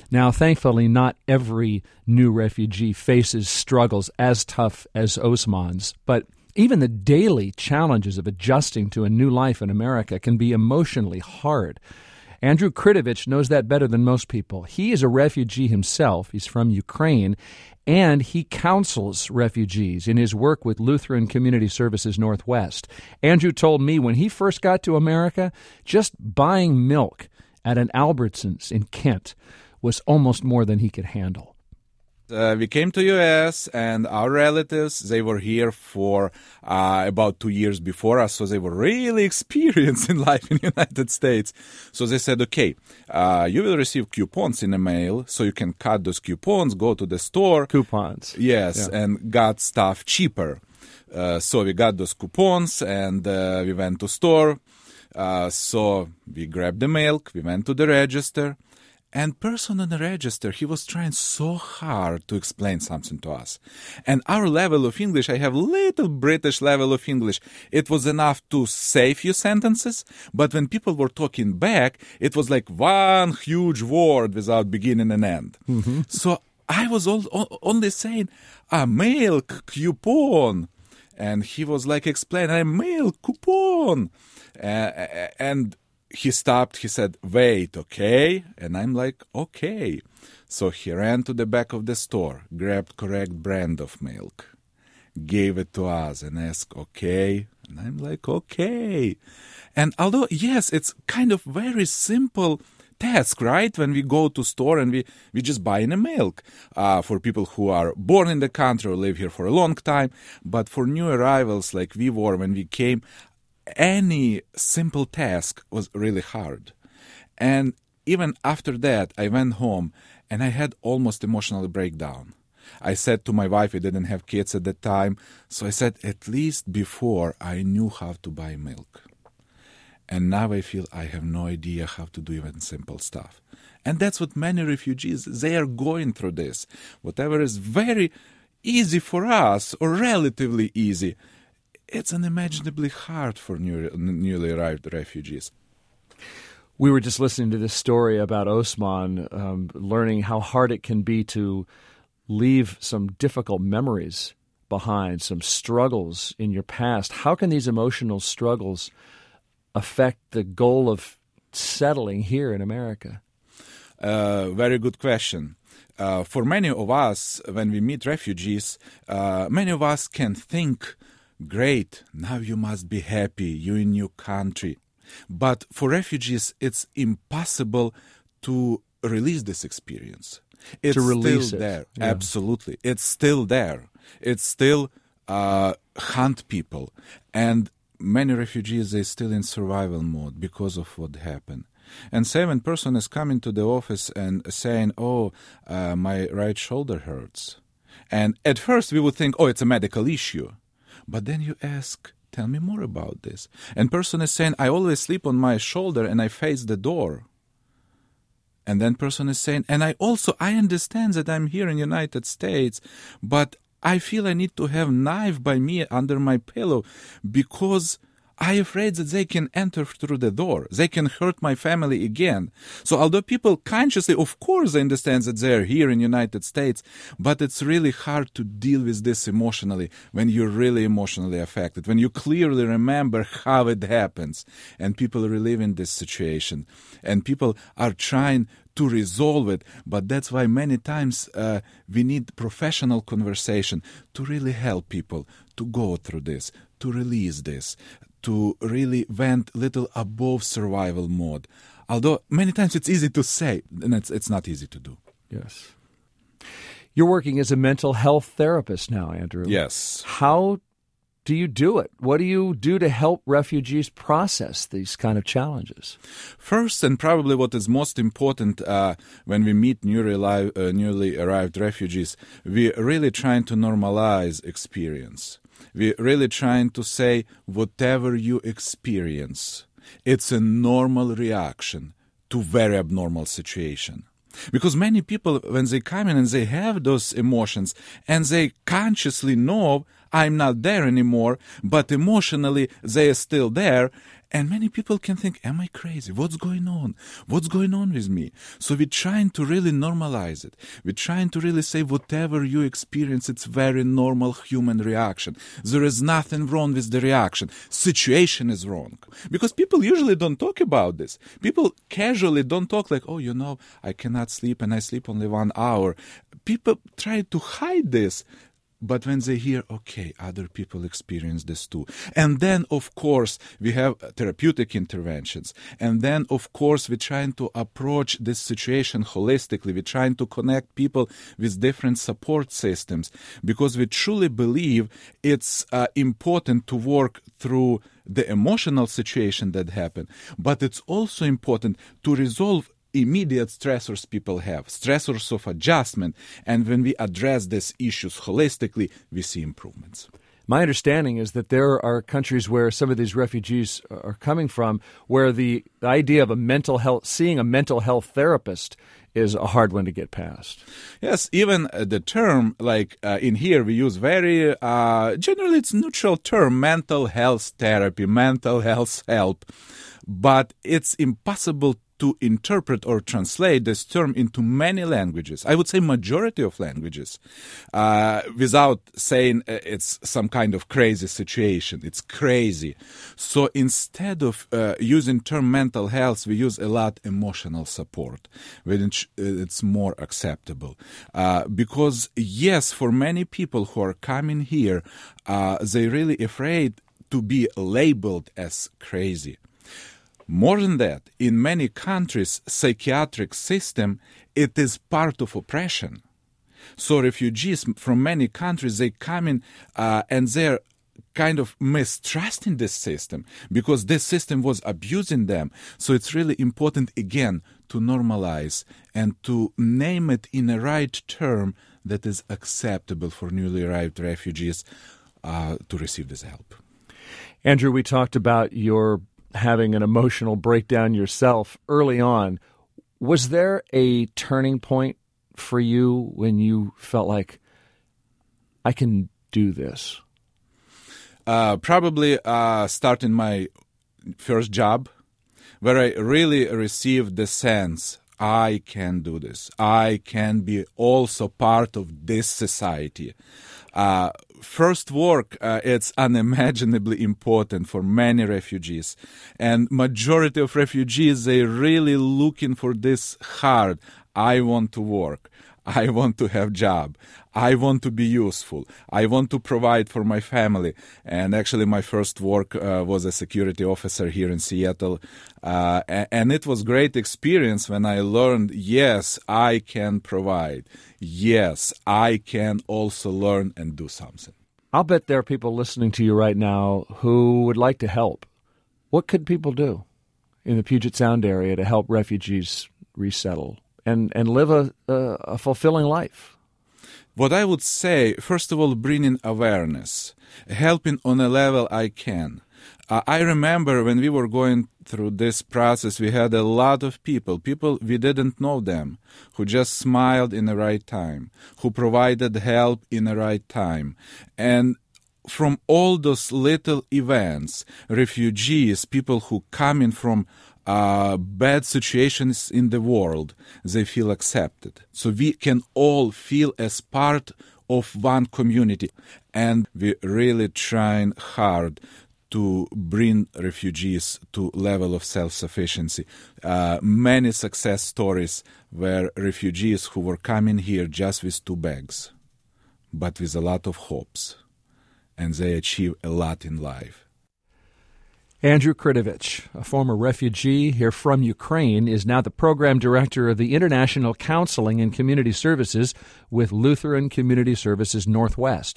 Now, thankfully, not every new refugee faces struggles as tough as Osman's, but even the daily challenges of adjusting to a new life in America can be emotionally hard. Andrew Kritovich knows that better than most people. He is a refugee himself. He's from Ukraine, and he counsels refugees in his work with Lutheran Community Services Northwest. Andrew told me when he first got to America, just buying milk at an Albertsons in Kent was almost more than he could handle. We came to U.S. and our relatives, they were here for about 2 years before us, so they were really experienced in life in the United States. So they said, okay, you will receive coupons in the mail, so you can cut those coupons, go to the store. Coupons. Yes, yeah. And got stuff cheaper. So we got those coupons and we went to store. So we grabbed the milk, we went to the register. And person on the register, he was trying so hard to explain something to us. And our level of English, I have little British level of English. It was enough to say few sentences, but when people were talking back, it was like one huge word without beginning and end. Mm-hmm. So I was only saying, milk coupon. And he was like explaining, milk coupon. And he stopped, he said, wait, okay? And I'm like, okay. So he ran to the back of the store, grabbed correct brand of milk, gave it to us and asked, okay? And I'm like, okay. And although, yes, it's kind of very simple task, right? When we go to store and we just buy in a milk for people who are born in the country or live here for a long time. But for new arrivals like we were when we came, any simple task was really hard. And even after that, I went home and I had almost emotional breakdown. I said to my wife, I didn't have kids at that time, so I said, at least before I knew how to buy milk. And now I feel I have no idea how to do even simple stuff. And that's what many refugees, they are going through this. Whatever is very easy for us, or relatively easy, it's unimaginably hard for newly arrived refugees. We were just listening to this story about Osman, learning how hard it can be to leave some difficult memories behind, some struggles in your past. How can these emotional struggles affect the goal of settling here in America? Very good question. For many of us, when we meet refugees, many of us can think, great, now you must be happy, you're in your country. But for refugees, it's impossible to release this experience. It's still there. Yeah. Absolutely. It's still there. It's still hunt people. And many refugees, they're still in survival mode because of what happened. And say when person is coming to the office and saying, my right shoulder hurts. And at first we would think, it's a medical issue. But then you ask, tell me more about this. And person is saying, I always sleep on my shoulder and I face the door. And then person is saying, and I understand that I'm here in the United States, but I feel I need to have knife by me under my pillow because I'm afraid that they can enter through the door. They can hurt my family again. So although people consciously, of course, they understand that they're here in the United States, but it's really hard to deal with this emotionally when you're really emotionally affected, when you clearly remember how it happens, and people are reliving this situation, and people are trying to resolve it. But that's why many times we need professional conversation to really help people to go through this, to release this, to really went little above survival mode. Although many times it's easy to say, and it's not easy to do. Yes. You're working as a mental health therapist now, Andrew. Yes. How do you do it? What do you do to help refugees process these kind of challenges? First, and probably what is most important when we meet newly arrived refugees, we're really trying to normalize experience. We're really trying to say whatever you experience, it's a normal reaction to very abnormal situation. Because many people, when they come in and they have those emotions and they consciously know I'm not there anymore, but emotionally they are still there, And many people can think, am I crazy? What's going on? What's going on with me? So we're trying to really normalize it. We're trying to really say whatever you experience, it's very normal human reaction. There is nothing wrong with the reaction. Situation is wrong. Because people usually don't talk about this. People casually don't talk like, oh, I cannot sleep and I sleep only 1 hour. People try to hide this. But when they hear, okay, other people experience this too. And then, of course, we have therapeutic interventions. And then, of course, we're trying to approach this situation holistically. We're trying to connect people with different support systems because we truly believe it's important to work through the emotional situation that happened. But it's also important to resolve immediate stressors people have, stressors of adjustment. And when we address these issues holistically, we see improvements. My understanding is that there are countries where some of these refugees are coming from where the idea of seeing a mental health therapist is a hard one to get past. Yes, even the term, in here, we use very, generally it's neutral term, mental health therapy, mental health help. But it's impossible to interpret or translate this term into many languages. I would say majority of languages, without saying it's some kind of crazy situation. It's crazy. So instead of using term mental health, we use a lot emotional support, which it's more acceptable. Because yes, for many people who are coming here, they're really afraid to be labeled as crazy. More than that, in many countries, psychiatric system, it is part of oppression. So refugees from many countries, they come in and they're kind of mistrusting this system because this system was abusing them. So it's really important, again, to normalize and to name it in a right term that is acceptable for newly arrived refugees to receive this help. Andrew, we talked about your having an emotional breakdown yourself early on. Was there a turning point for you when you felt like, I can do this? Probably starting my first job, where I really received the sense, I can do this. I can be also part of this society. First work, it's unimaginably important for many refugees. And majority of refugees, they're really looking for this hard. I want to work. I want to have job. I want to be useful. I want to provide for my family. And actually, my first work was a security officer here in Seattle. And it was great experience when I learned, yes, I can provide. Yes, I can also learn and do something. I'll bet there are people listening to you right now who would like to help. What could people do in the Puget Sound area to help refugees resettle and live a fulfilling life? What I would say, first of all, bringing awareness, helping on a level I can. I remember when we were going through this process, we had a lot of people we didn't know them, who just smiled in the right time, who provided help in the right time. And from all those little events, refugees, people who come in from bad situations in the world, they feel accepted. So we can all feel as part of one community. And we're really trying hard to bring refugees to level of self-sufficiency. Many success stories where refugees who were coming here just with 2 bags, but with a lot of hopes, and they achieve a lot in life. Andrew Krydovich, a former refugee here from Ukraine, is now the program director of the International Counseling and Community Services with Lutheran Community Services Northwest.